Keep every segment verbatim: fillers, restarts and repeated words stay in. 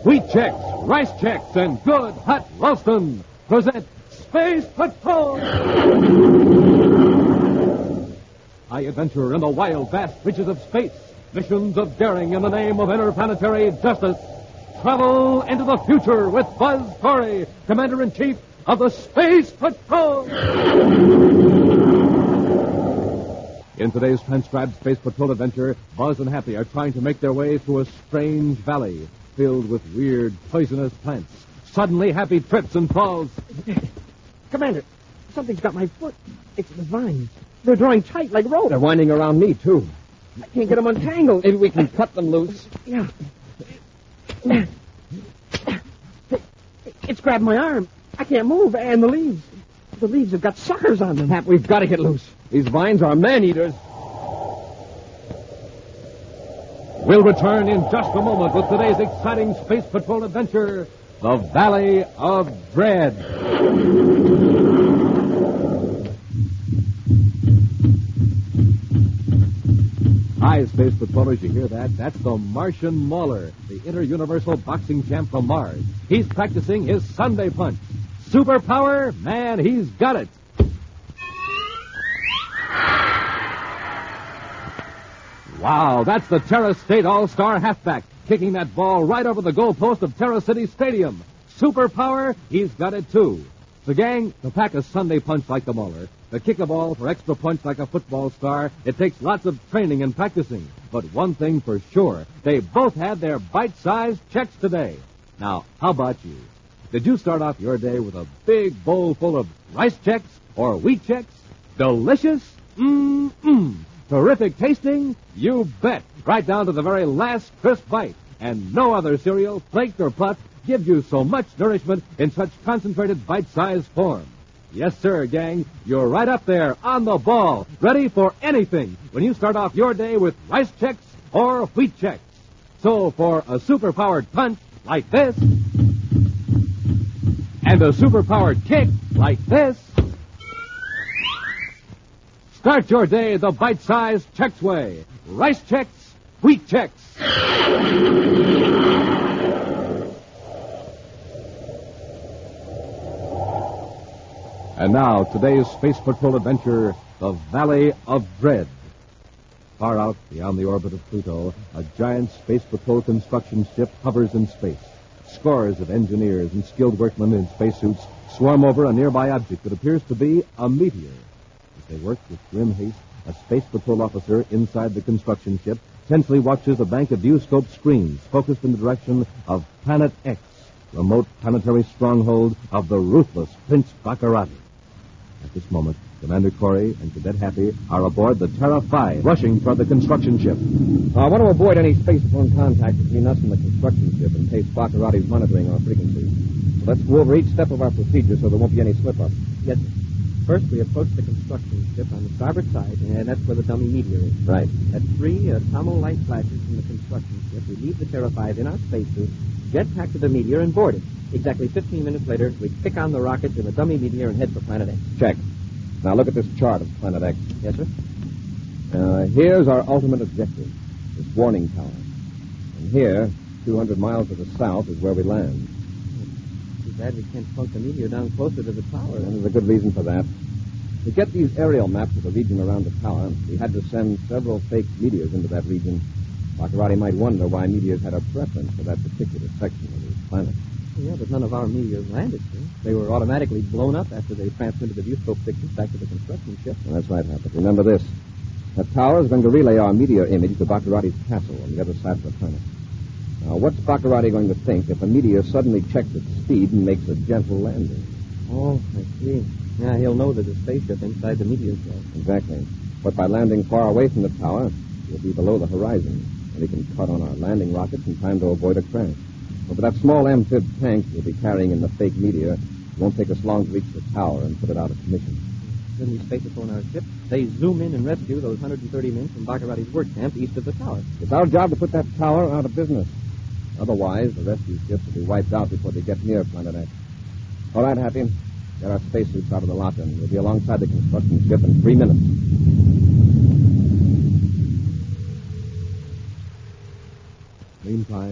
Wheat Chex, Rice Chex, and Good Hot Ralston present Space Patrol! High adventure in the wild, vast reaches of space. Missions of daring in the name of interplanetary justice. Travel into the future with Buzz Corey, Commander-in-Chief of the Space Patrol! In today's transcribed Space Patrol adventure, Buzz and Happy are trying to make their way through a strange valley filled with weird, poisonous plants. Suddenly, Happy trips and falls. Commander, something's got my foot. It's the vines. They're drawing tight like rope. They're winding around me, too. I can't get them untangled. Maybe we can cut them loose. Yeah. It's grabbed my arm. I can't move, and the leaves. The leaves have got suckers on them. Hap, we've got to get loose. These vines are man-eaters. We'll return in just a moment with today's exciting Space Patrol adventure, The Valley of Dread. Hi, Space Patrollers, you hear that? That's the Martian Mauler, the inter-universal boxing champ from Mars. He's practicing his Sunday punch. Superpower? Man, he's got it. Wow, that's the Terra State All-Star halfback, kicking that ball right over the goalpost of Terra City Stadium. Superpower? He's got it, too. The gang, to pack a Sunday punch like the Mauler, to kick a ball for extra punch like a football star, it takes lots of training and practicing. But one thing for sure, they both had their bite-sized checks today. Now, how about you? Did you start off your day with a big bowl full of rice checks or wheat checks? Delicious? Mmm-mmm. Terrific tasting? You bet. Right down to the very last crisp bite. And no other cereal, flaked or puffed, gives you so much nourishment in such concentrated bite-sized form. Yes, sir, gang. You're right up there on the ball, ready for anything when you start off your day with rice checks or wheat checks. So for a super-powered punch like this, and a super-powered kick like this, start your day the bite-sized Chex way. Rice Chex, wheat Chex. And now, today's Space Patrol adventure, The Valley of Dread. Far out, beyond the orbit of Pluto, a giant Space Patrol construction ship hovers in space. Scores of engineers and skilled workmen in spacesuits swarm over a nearby object that appears to be a meteor. As they work with grim haste, a Space Patrol officer inside the construction ship tensely watches a bank of viewscope screens focused in the direction of Planet X, remote planetary stronghold of the ruthless Prince Baccarati. At this moment, Commander Corey and Cadet Happy are aboard the Terra five, rushing toward the construction ship. I want to avoid any space-phone contact between us and the construction ship in case Baccarati's monitoring our frequencies. So let's go over each step of our procedure so there won't be any slip-up. Yes, sir. First, we approach the construction ship on the starboard side, and that's where the dummy meteor is. Right. At three uh, Tomo light flashes from the construction ship, we leave the Terra five in our spacesuit, jetpack to the meteor, and board it. Exactly fifteen minutes later, we kick on the rockets in the dummy meteor and head for Planet X. Check. Now look at this chart of Planet X. Yes, sir? Uh, here's our ultimate objective, this warning tower. And here, two hundred miles to the south, is where we land. Too bad we can't plunk the meteor down closer to the tower. And there's a good reason for that. To get these aerial maps of the region around the tower, we had to send several fake meteors into that region. Baccarati might wonder why meteors had a preference for that particular section of the planet. Yeah, but none of our meteors landed, sir. They were automatically blown up after they transmitted the viewscope pictures back to the construction ship. Well, that's right, Happy. Remember this. The tower is going to relay our meteor image to Baccarati's castle on the other side of the planet. Now, what's Baccarati going to think if a meteor suddenly checks its speed and makes a gentle landing? Oh, I see. Yeah, he'll know there's a spaceship inside the meteor shell. Exactly. But by landing far away from the tower, we'll be below the horizon, and we can cut on our landing rockets in time to avoid a crash. But with that small amphib tank we'll be carrying in the fake meteor, it won't take us long to reach the tower and put it out of commission. Then we space it on our ship. They zoom in and rescue those one hundred thirty men from Baccarati's work camp east of the tower. It's our job to put that tower out of business. Otherwise, the rescue ships will be wiped out before they get near Planet X. All right, Happy. Get our spacesuits out of the locker, and we'll be alongside the construction ship in three minutes. Meantime,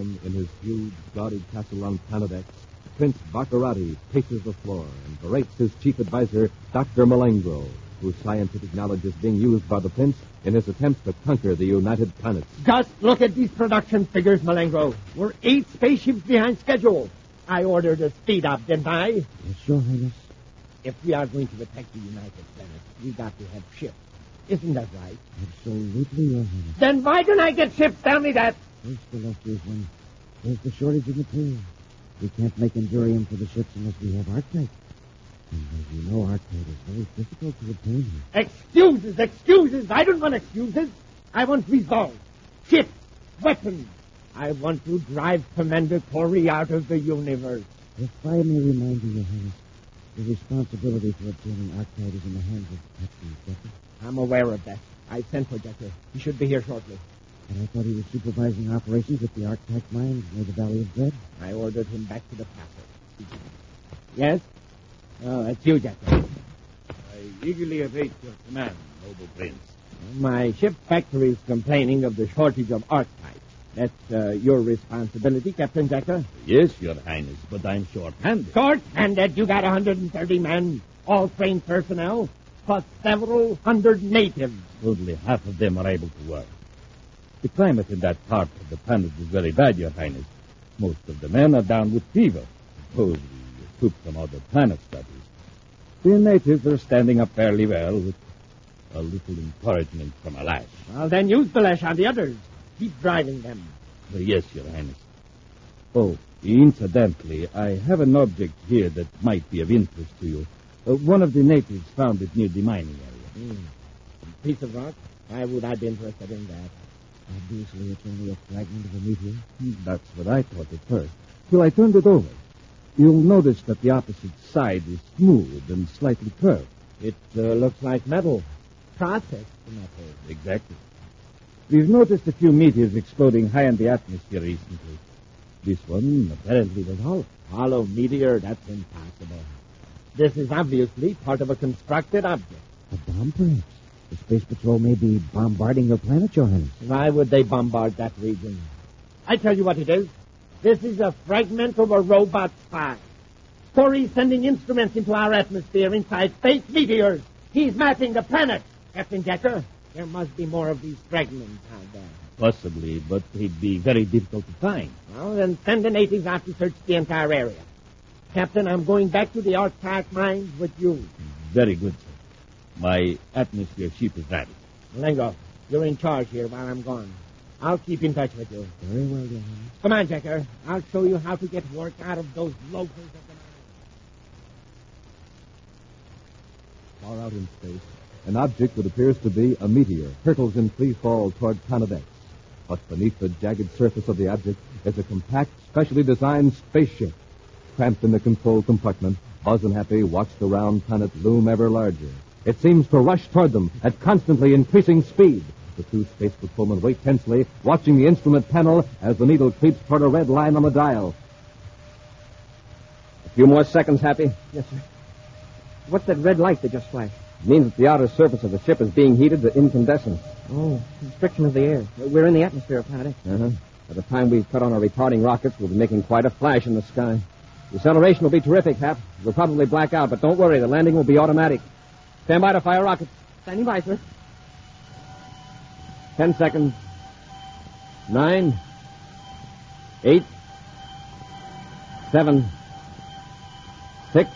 time, in his huge, gaudy castle on Planet X, Prince Baccarati paces the floor and berates his chief advisor, Doctor Malengro, whose scientific knowledge is being used by the prince in his attempts to conquer the United Planets. Just look at these production figures, Malengro. We're eight spaceships behind schedule. I ordered a speed up, didn't I? Yes, Your Highness. If we are going to attack the United Planets, we got to have ships. Isn't that right? Absolutely, Your Highness. Then why don't I get ships? Tell me that. First, illustrious one, there's the shortage of material. We can't make endurium for the ships unless we have Arctite. And as you know, Arctite is very difficult to obtain here. Excuses, excuses. I don't want excuses. I want results. Ships, weapons. I want to drive Commander Corey out of the universe. If I may remind you, Your Highness, the responsibility for obtaining Arctite is in the hands of Captain Decker. I'm aware of that. I sent for Decker. He should be here shortly. But I thought he was supervising operations at the Arctite mines near the Valley of Dread. I ordered him back to the castle. Yes? Oh, that's you, Decker. I eagerly await your command, noble prince. My ship factory is complaining of the shortage of Arctite. That's uh, your responsibility, Captain Decker. Yes, your highness, but I'm short-handed. Short-handed? You got one hundred thirty men, all trained personnel, plus several hundred natives. Only half of them are able to work. The climate in that part of the planet is very bad, your highness. Most of the men are down with fever. Suppose we took some other planet studies. The natives are standing up fairly well with a little encouragement from a lash. Well, then use the lash on the others. Keep driving them. Uh, yes, your highness. Oh, incidentally, I have an object here that might be of interest to you. Uh, one of the natives found it near the mining area. Mm. A piece of rock? Why would I be interested in that? Obviously, it's only a fragment of a meteor. That's what I thought at first. Till I turned it over. You'll notice that the opposite side is smooth and slightly curved. It uh, looks like metal. Processed metal. Exactly. We've noticed a few meteors exploding high in the atmosphere recently. This one apparently was hollow. Hollow meteor? That's impossible. This is obviously part of a constructed object. A bomb, perhaps? The Space Patrol may be bombarding your planet, Your Highness. Why would they bombard that region? I tell you what it is. This is a fragment of a robot spy. Corey's sending instruments into our atmosphere inside space meteors. He's mapping the planet. Captain Decker, there must be more of these fragments out there. Possibly, but they'd be very difficult to find. Well, then send the natives out to search the entire area. Captain, I'm going back to the Arctite mines with you. Very good, sir. My atmosphere ship is ready. Lengo, you're in charge here while I'm gone. I'll keep in touch with you. Very well, Your Highness. Come on, Decker. I'll show you how to get work out of those loafers of the mine. Far out in space, an object that appears to be a meteor hurtles in free fall toward Planet X. But beneath the jagged surface of the object is a compact, specially designed spaceship. Cramped in the control compartment, Buzz and Happy watch the round planet loom ever larger. It seems to rush toward them at constantly increasing speed. The two space patrolmen wait tensely, watching the instrument panel as the needle creeps toward a red line on the dial. A few more seconds, Happy. Yes, sir. What's that red light that just flashed? It means that the outer surface of the ship is being heated to incandescence. Oh, constriction of the air. We're in the atmosphere of Planet X. Uh-huh. By the time we cut on our retarding rockets, we'll be making quite a flash in the sky. The acceleration will be terrific, Hap. We'll probably black out, but don't worry. The landing will be automatic. Stand by to fire rockets. Standing by, sir. Ten seconds. Nine. Eight. Seven. Six.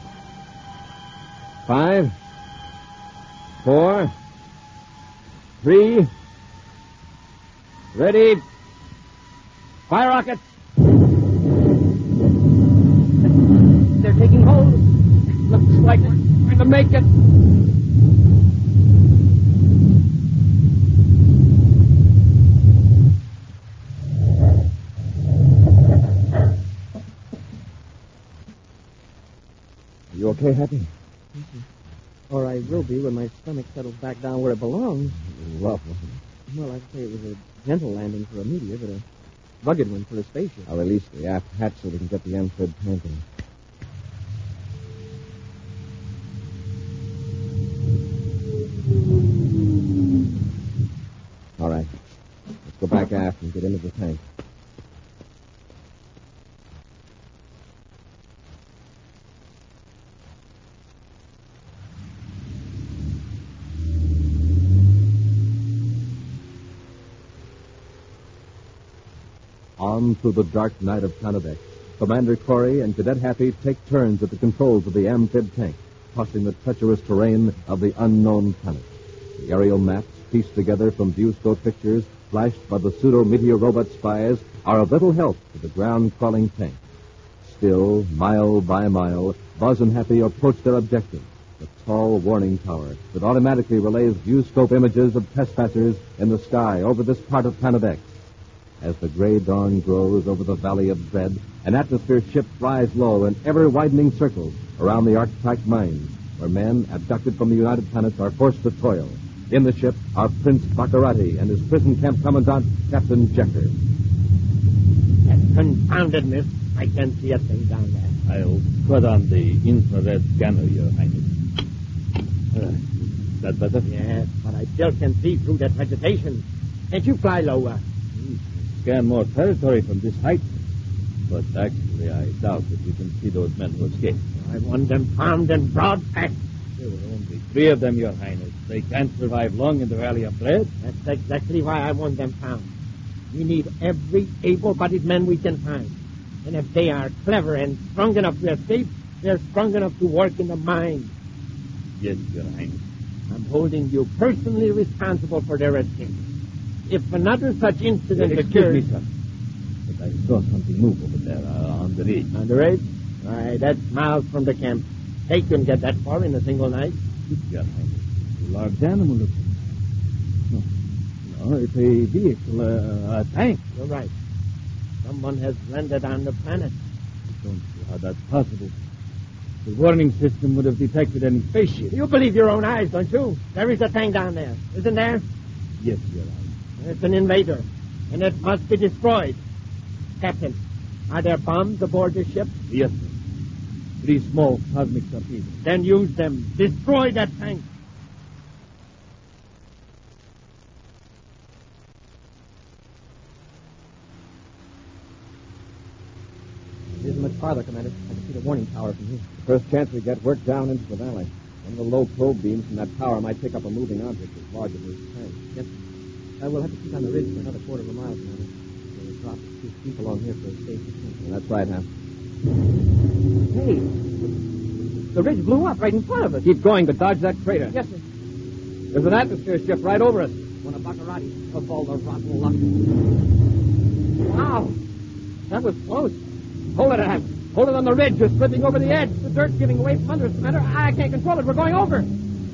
Five. Four. Three. Ready. Fire rockets. They're taking hold. Looks like we're going to make it. Are you okay, Happy? Or I will be when my stomach settles back down where it belongs. Rough. Well, I'd say it was a gentle landing for a meteor, but a rugged one for a spaceship. I'll release the aft hatch so we can get the amphib tanking. All right. Let's go back aft and get into the tank. down through the dark night of Planet X, Commander Corey and Cadet Happy take turns at the controls of the amphib tank, crossing the treacherous terrain of the unknown planet. The aerial maps, pieced together from viewscope pictures flashed by the pseudo-meteor robot spies, are of little help to the ground-crawling tank. Still, mile by mile, Buzz and Happy approach their objective, the tall warning tower that automatically relays viewscope images of trespassers in the sky over this part of Planet X. As the gray dawn grows over the Valley of Dread, an atmosphere ship flies low in ever-widening circles around the Arctic mines, where men abducted from the United Planets are forced to toil. In the ship are Prince Baccarati and his prison camp commandant, Captain Jecker. That confounded mist. I can't see a thing down there. I'll put on the infrared scanner, Your Highness. Uh, is that better? Yes, but I still can see through that vegetation. Can't you fly lower? Scan more territory from this height. But actually, I doubt that we can see those men who escaped. I want them armed and broad backed. There were only three of them, Your Highness. They can't survive long in the Valley of Dread. That's exactly why I want them found. We need every able-bodied man we can find. And if they are clever and strong enough to escape, they're strong enough to work in the mine. Yes, Your Highness. I'm holding you personally responsible for their escape. If another such incident Excuse occurs... me, sir. But I saw something move over there uh, on the ridge. On the ridge? Why, that's miles from the camp. They couldn't get that far in a single night. Your Highness. A large animal looking. No, no, it's a vehicle, uh, a tank. You're right. Someone has landed on the planet. I don't see how that's possible. The warning system would have detected any spaceship. You believe your own eyes, don't you? There is a tank down there, isn't there? Yes, Your Honor. It's an invader, and it must be destroyed. Captain, are there bombs aboard this ship? Yes, sir. Three small cosmic torpedoes. Then use them. Destroy that tank. It isn't much farther, Commander. I can see the warning tower from here. The first chance we get, work down into the valley. One of the low probe beams from that tower might pick up a moving object as large as this tank. Yes. Uh, we'll have to keep on the ridge for another quarter of a mile, Commander. We'll drop two feet along here for a safe descent. And that's right, Hap. Hey, the ridge blew up right in front of us. Keep going, but dodge that crater. Yes, sir. There's an atmosphere ship right over us. One of Baccarati's of all the rotten luck. Wow. That was close. Hold it, Hap. Hold it on the ridge. You're slipping over the edge. The dirt's giving away from under us, Commander. I can't control it. We're going over.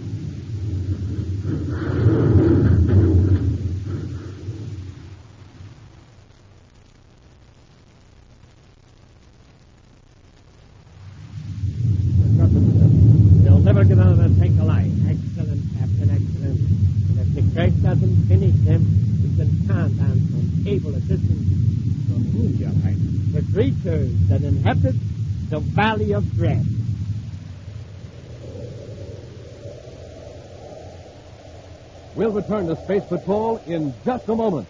They'll never get out of that tank alive. Excellent, Captain, excellent. And if the crash doesn't finish them, we can count on some able assistance from whom, Your Highness? The creatures that inhabit the Valley of Dread. We'll return to Space Patrol in just a moment.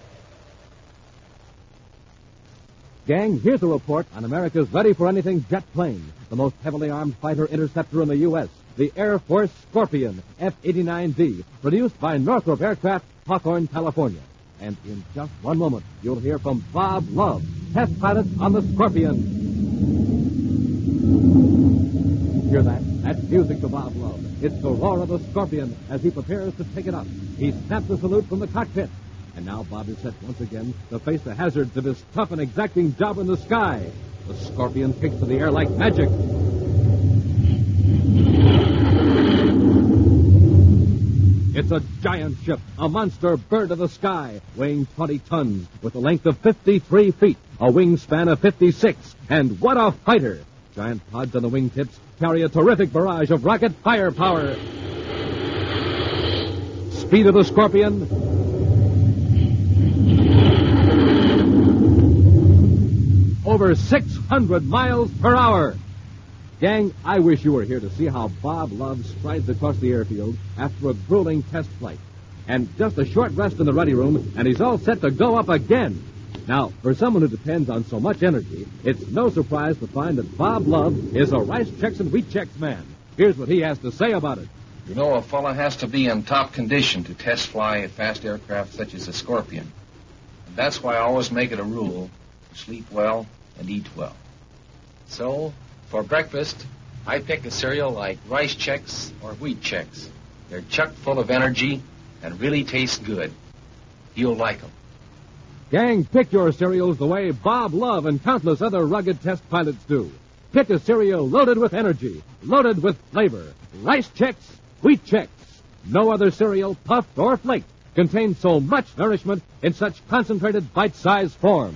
Gang, here's a report on America's ready-for-anything jet plane, the most heavily armed fighter interceptor in the U S, the Air Force Scorpion F eighty-nine D, produced by Northrop Aircraft, Hawthorne, California. And in just one moment, you'll hear from Bob Love, test pilot on the Scorpion. Hear that? That's music to Bob Love. It's the roar of the Scorpion as he prepares to take it up. He snaps a salute from the cockpit. And now Bob is set once again to face the hazards of his tough and exacting job in the sky. The Scorpion kicks to the air like magic. It's a giant ship, a monster bird of the sky, weighing twenty tons, with a length of fifty-three feet, a wingspan of fifty-six. And what a fighter! Giant pods on the wingtips carry a terrific barrage of rocket firepower. Speed of the Scorpion, over six hundred miles per hour. Gang, I wish you were here to see how Bob Love strides across the airfield after a grueling test flight. And just a short rest in the ready room, and he's all set to go up again. Now, for someone who depends on so much energy, it's no surprise to find that Bob Love is a Rice Checks and Wheat Checks man. Here's what he has to say about it. You know, a fella has to be in top condition to test fly a fast aircraft such as the Scorpion. And that's why I always make it a rule sleep well, and eat well. So, for breakfast, I pick a cereal like Rice Chex or Wheat Chex. They're chock full of energy and really taste good. You'll like them. Gang, pick your cereals the way Bob Love and countless other rugged test pilots do. Pick a cereal loaded with energy, loaded with flavor. Rice Chex, Wheat Chex. No other cereal, puffed or flaked, contains so much nourishment in such concentrated bite-sized form.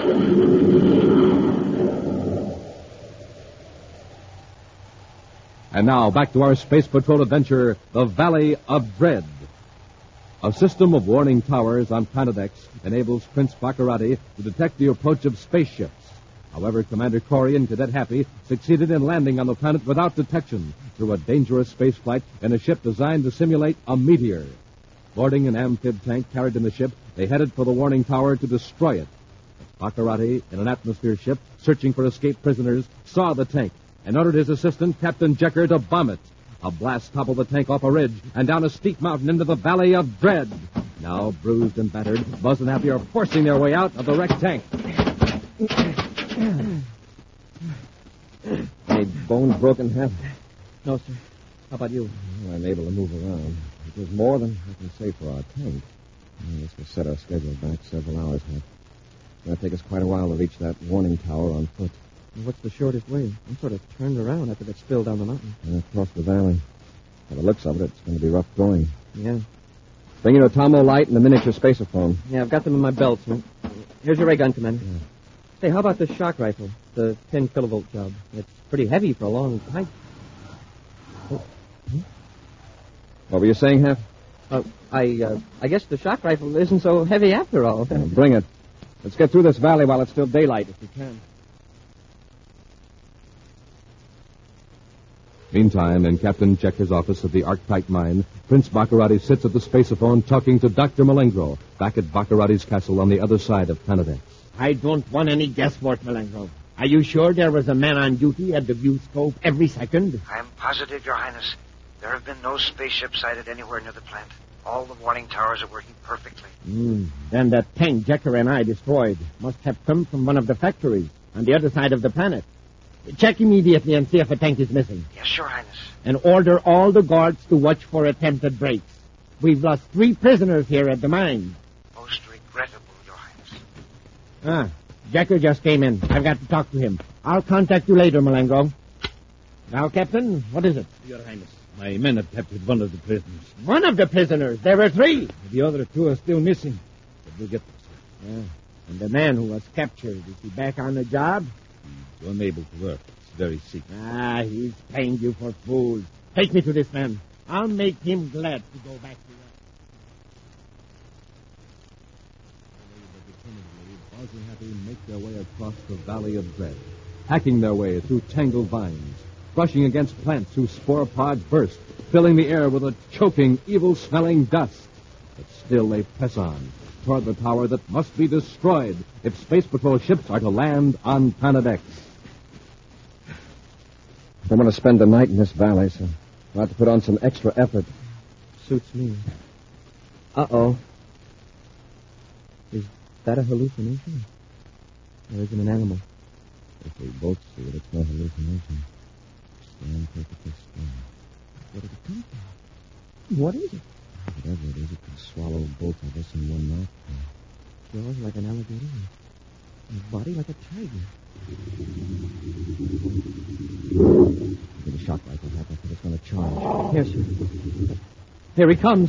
And now, back to our Space Patrol adventure, the Valley of Dread. A system of warning towers on Planet X enables Prince Baccarati to detect the approach of spaceships. However, Commander Corey and Cadet Happy succeeded in landing on the planet without detection through a dangerous space flight in a ship designed to simulate a meteor. Boarding an amphib tank carried in the ship, they headed for the warning tower to destroy it. But Baccarati, in an atmosphere ship searching for escaped prisoners, saw the tank and ordered his assistant, Captain Jecker, to bomb it. A blast toppled the tank off a ridge and down a steep mountain into the Valley of Dread. Now, bruised and battered, Buzz and Happy are forcing their way out of the wrecked tank. Any bones broken, Hap? No, sir. How about you? Well, I'm able to move around. It was more than I can say for our tank. I guess we'll set our schedule back several hours, Hap. It's going to take us quite a while to reach that warning tower on foot. Well, what's the shortest way? I'm sort of turned around after that spill down the mountain. Uh, across the valley. By the looks of it, it's going to be rough going. Yeah. Bring your Atomo light and a miniature spacerphone. Yeah, I've got them in my belt, sir. Here's your ray gun, Commander. Yeah. Say, how about this shock rifle? The ten kilovolt job. It's pretty heavy for a long pipe. Oh. What were you saying, Hap? Uh, I, uh, I guess the shock rifle isn't so heavy after all. Uh, bring it. Let's get through this valley while it's still daylight, if we can. Meantime, in Captain Jecker's office of the Arctite mine, Prince Baccarati sits at the spaceophone talking to Doctor Malengro back at Baccarati's castle on the other side of Planet X. I don't want any guesswork, Malengro. Are you sure there was a man on duty at the view scope every second? I'm positive, Your Highness. There have been no spaceships sighted anywhere near the plant. All the warning towers are working perfectly. Mm. Then that tank Jecker and I destroyed must have come from one of the factories on the other side of the planet. Check immediately and see if a tank is missing. Yes, Your Highness. And order all the guards to watch for attempted breaks. We've lost three prisoners here at the mine. Most regrettable, Your Highness. Ah, Jecker just came in. I've got to talk to him. I'll contact you later, Malengro. Now, Captain, what is it? Your Highness, my men have captured one of the prisoners. One of the prisoners. There were three. The other two are still missing. But we'll get them, sir. Yeah. And the man who was captured, is he back on the job? He's unable to work. He's very sick. Ah, he's paying you for fools. Take me to this man. I'll make him glad to go back to work. Buzz and Happy make their way across the Valley of Dread, hacking their way through tangled vines, brushing against plants whose spore pods burst, filling the air with a choking, evil-smelling dust. But still they press on toward the tower that must be destroyed if Space Patrol ships are to land on Planet X. I want to spend the night in this valley, so I'll have to put on some extra effort. Suits me. Uh-oh. Is that a hallucination? Or is it an animal? If we both see it, it's no hallucination. Stand perfectly still. Where did it come from? What is it? Whatever it is, it can swallow both of us in one mouthful. Jaws like an alligator and a body like a tiger. Give a shock rifle, Hap. I think it's going to charge. Yes, sir. Here he comes.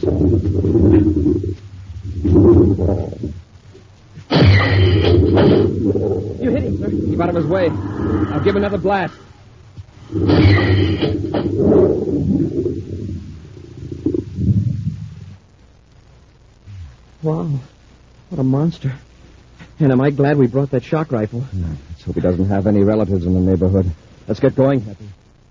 You hit him, sir. Keep out of his way. I'll give another blast. Wow. What a monster. And am I glad we brought that shock rifle. No, let's hope he doesn't have any relatives in the neighborhood. Let's get going, Happy.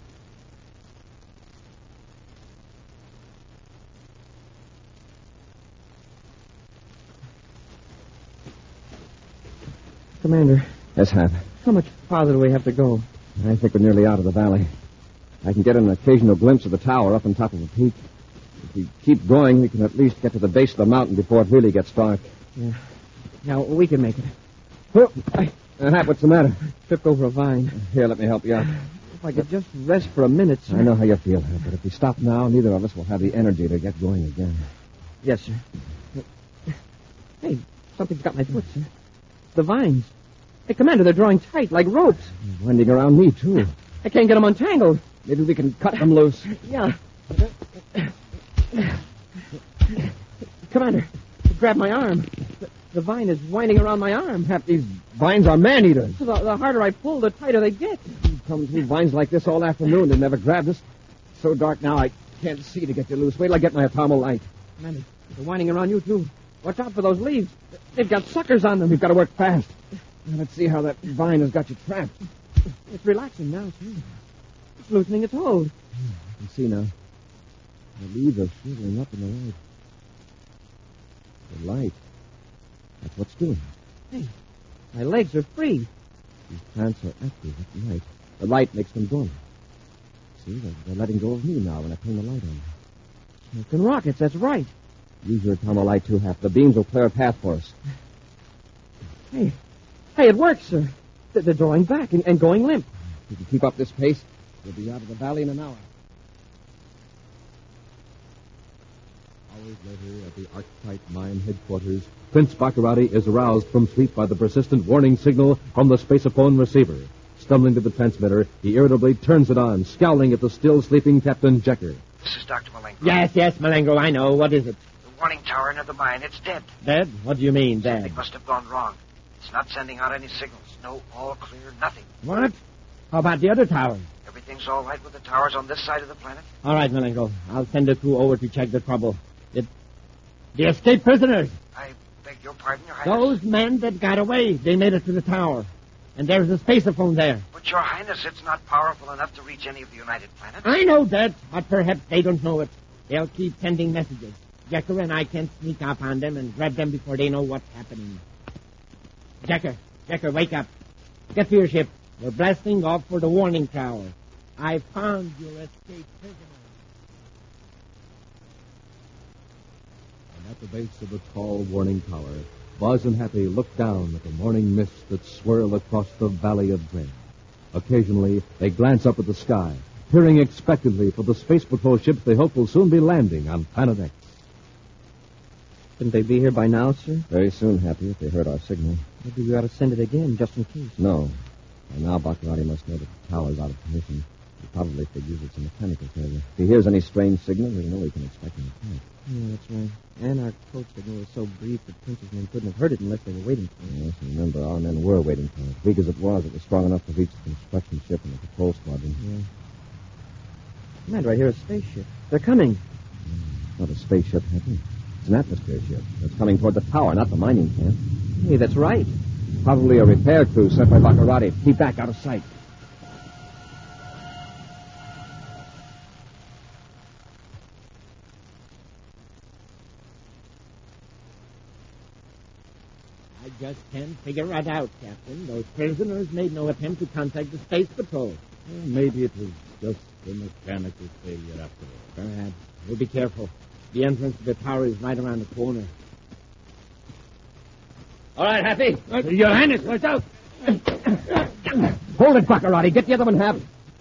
Commander. Yes, Hap. How much farther do we have to go? I think we're nearly out of the valley. I can get an occasional glimpse of the tower up on top of a peak. If we keep going, we can at least get to the base of the mountain before it really gets dark. Yeah. Now, we can make it. Oh, I, Uh, Hap, what's the matter? Tripped over a vine. Here, let me help you out. If I could just rest for a minute, sir. I know how you feel, Hap, but if we stop now, neither of us will have the energy to get going again. Yes, sir. Hey, something's got my foot, sir. The vines. Hey, Commander, they're drawing tight, like ropes. They're winding around me, too. I can't get them untangled. Maybe we can cut them loose. Yeah. Commander, grab my arm. The, the vine is winding around my arm. Hap, these vines are man-eaters. The, the harder I pull, the tighter they get. You've come through vines like this all afternoon and never grabbed us. It's so dark now, I can't see to get you loose. Wait till I get my atomo light. Commander, they're winding around you, too. Watch out for those leaves. They've got suckers on them. We've got to work fast. Now, let's see how that vine has got you trapped. It's relaxing now, too. It's loosening its hold. I can see now. The leaves are shivering up in the light. The light. That's what's doing it. Hey, my legs are free. These plants are active at night. The light makes them dormant. See, they're, they're letting go of me now when I turn the light on. Smoking rockets, that's right. Use your atomo light, too, Hap. The beams will clear a path for us. Hey, hey, it works, sir. They're they're drawing back and, and going limp. If you keep up this pace, we'll be out of the valley in an hour. Hours later, at the Archetype Mine headquarters, Prince Baccarati is aroused from sleep by the persistent warning signal from the spaceophone receiver. Stumbling to the transmitter, he irritably turns it on, scowling at the still sleeping Captain Jecker. This is Doctor Malenko. Yes, yes, Malenko, I know. What is it? The warning tower near the mine, it's dead. Dead? What do you mean, dead? Something must have gone wrong. It's not sending out any signals. No, all clear, nothing. What? How about the other tower? Everything's all right with the towers on this side of the planet? All right, Malenko. I'll send a crew over to check the trouble. It... The escaped prisoners. I beg your pardon, Your Highness. Those men that got away, they made it to the tower. And there's a spaceophone there. But, Your Highness, it's not powerful enough to reach any of the United Planets. I know that, but perhaps they don't know it. They'll keep sending messages. Jecker and I can sneak up on them and grab them before they know what's happening. Jecker, Jecker, wake up. Get to your ship. We're blasting off for the warning tower. I found your escaped prisoner. And at the base of the tall warning tower, Buzz and Happy look down at the morning mists that swirl across the Valley of Dread. Occasionally, they glance up at the sky, peering expectantly for the Space Patrol ships they hope will soon be landing on Planet X. Shouldn't they be here by now, sir? Very soon, Happy, if they heard our signal. Maybe we ought to send it again, just in case. No. By now, Baccarati must know that the tower's out of commission. He probably figures it's a mechanical failure. If he hears any strange signal, he'll know he can expect an attack. Yeah, that's right. And our code signal was so brief that Prince's men couldn't have heard it unless they were waiting for it. Yes, remember, our men were waiting for it. Weak as it was, it was strong enough to reach the construction ship and the patrol squadron. Yeah. Commander, I hear a spaceship. They're coming. It's not a spaceship, Happy. It's an atmosphere ship. It's coming toward the tower, not the mining camp. Hey, that's right. Probably a repair crew sent by Baccarati. Keep back out of sight. I just can't figure it out, Captain. Those prisoners made no attempt to contact the Space Patrol. Well, maybe it was just a mechanical failure after all. Perhaps. We'll be careful. The entrance to the tower is right around the corner. All right, Happy. Your Highness, watch out! Hold it, Baccarati. Get the other one, Hap.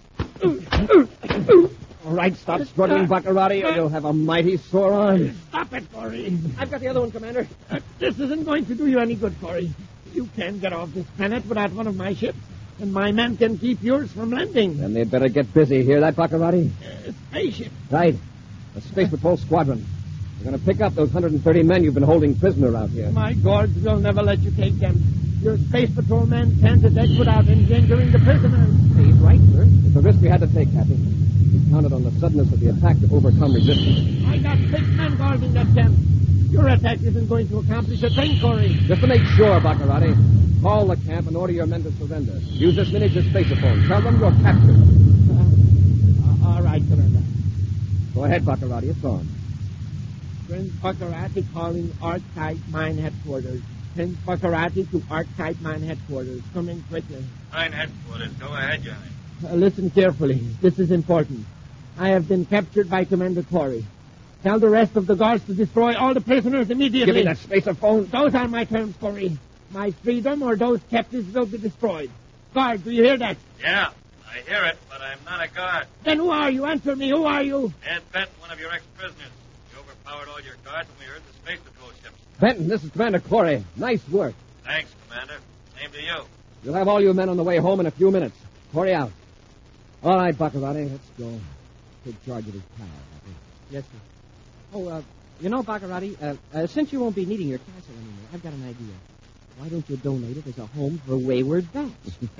All right, stop Struggling, Baccarati, or you'll have a mighty sore arm. Stop it, Corey. I've got the other one, Commander. Uh, this isn't going to do you any good, Corey. You can't get off this planet without one of my ships, and my men can keep yours from landing. Then they'd better get busy. Hear that, Baccarati? Uh, spaceship. Right. The Space Patrol squadron. We're going to pick up those one hundred thirty men you've been holding prisoner out here. My guards will never let you take them. Your Space Patrol men can't attack without endangering the prisoners. He's right, sir. It's a risk we had to take, Happy. We counted on the suddenness of the attack to overcome resistance. I got six men guarding that camp. Your attack isn't going to accomplish a thing, Corey. Just to make sure, Baccarati, call the camp and order your men to surrender. Use this miniature spaceophone. Tell them you're captured. Uh, all right, Commander. Go ahead, Baccarati. It's on. Prince Baccarati calling Archetype Mine Headquarters. Prince Baccarati to Archetype Mine Headquarters. Come in quickly. Mine headquarters. Go ahead, Johnny. Uh, listen carefully. This is important. I have been captured by Commander Corey. Tell the rest of the guards to destroy all the prisoners immediately. Give me that spaceophone. Those are my terms, Corey. My freedom or those captives will be destroyed. Guard, do you hear that? Yeah, I hear it, but I'm not a guard. Then who are you? Answer me. Who are you? Ed Benton, one of your ex-prisoners. You overpowered all your guards when we heard the Space Patrol ships. Benton, this is Commander Corey. Nice work. Thanks, Commander. Same to you. You'll have all you men on the way home in a few minutes. Corey out. All right, Baccarati, let's go. Take charge of his pal. Yes, sir. Oh, uh, you know, Baccarati, uh, uh, since you won't be needing your castle anymore, I've got an idea. Why don't you donate it as a home for wayward bats?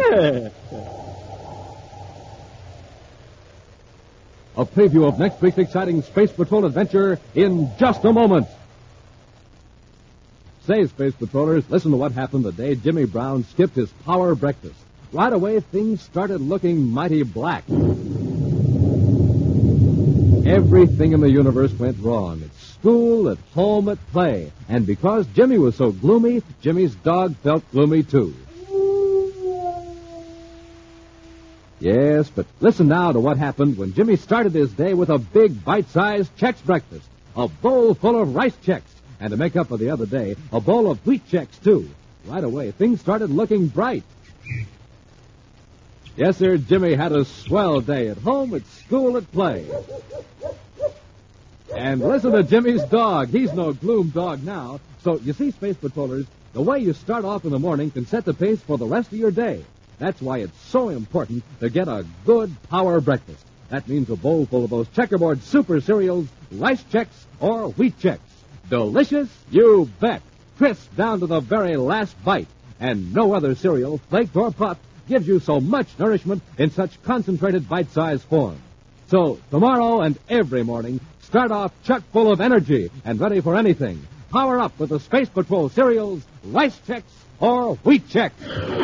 A preview of next week's exciting Space Patrol adventure in just a moment. Say, Space Patrollers, listen to what happened the day Jimmy Brown skipped his power breakfast. Right away, things started looking mighty black. Everything in the universe went wrong. At school, at home, at play. And because Jimmy was so gloomy, Jimmy's dog felt gloomy, too. Yes, but listen now to what happened when Jimmy started his day with a big, bite-sized Chex breakfast. A bowl full of rice Chex. And to make up for the other day, a bowl of wheat Chex, too. Right away, things started looking bright. Yes, sir, Jimmy had a swell day at home, at school, at play. And listen to Jimmy's dog. He's no gloom dog now. So, you see, Space Patrollers, the way you start off in the morning can set the pace for the rest of your day. That's why it's so important to get a good power breakfast. That means a bowl full of those checkerboard super cereals, rice Chex, or wheat Chex. Delicious? You bet. Crisp down to the very last bite. And no other cereal, flaked or puffed, gives you so much nourishment in such concentrated bite-sized form. So, tomorrow and every morning, start off chock full of energy and ready for anything. Power up with the Space Patrol cereals, rice Chex, or wheat Chex.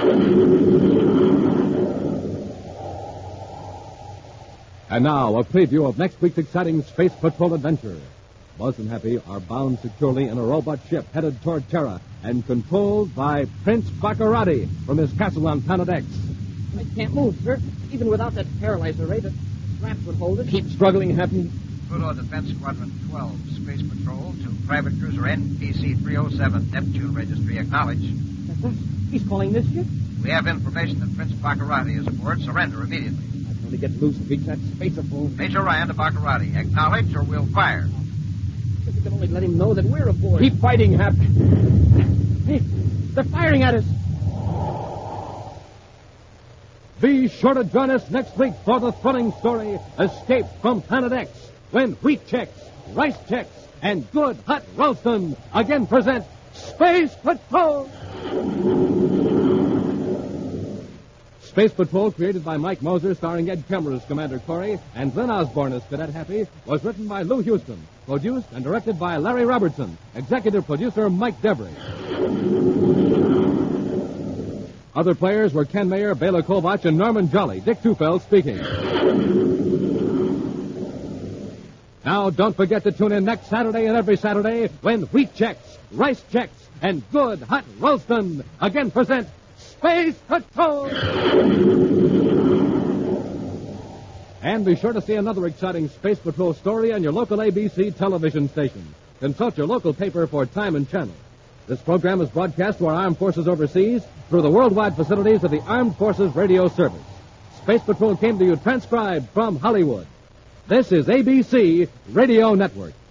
And now, a preview of next week's exciting Space Patrol adventure. Buzz and Happy are bound securely in a robot ship headed toward Terra and controlled by Prince Baccarati from his castle on Planet X. I can't move, sir. Even without that paralyzer ray, the straps would hold it. Keep struggling, Happy. Pluto Defense Squadron twelve, Space Patrol to Private Cruiser N P C three oh seven, Neptune Registry acknowledged. That's us. He's calling this ship? We have information that Prince Baccarati is aboard. Surrender immediately. I can only get loose and reach that spacer phone. Major Ryan to Baccarati. Acknowledge or we'll fire. If we can only let him know that we're aboard. Keep fighting, Hap. Hey, they're firing at us. Be sure to join us next week for the thrilling story, Escape from Planet X, when Wheat Chex, Rice Chex, and Good Hot Ralston again present Space Patrol! Space Patrol, created by Mike Moser, starring Ed Kemmer as Commander Corey and Glenn Osborne as Cadet Happy, was written by Lou Houston, produced and directed by Larry Robertson, executive producer Mike Devery. Other players were Ken Mayer, Bela Kovach, and Norman Jolly. Dick Tufeld speaking. Now, don't forget to tune in next Saturday and every Saturday when Wheat Chex, Rice Chex, and Good Hot Ralston again present Space Patrol! And be sure to see another exciting Space Patrol story on your local A B C television station. Consult your local paper for time and channel. This program is broadcast to our armed forces overseas through the worldwide facilities of the Armed Forces Radio Service. Space Patrol came to you transcribed from Hollywood. This is A B C Radio Network.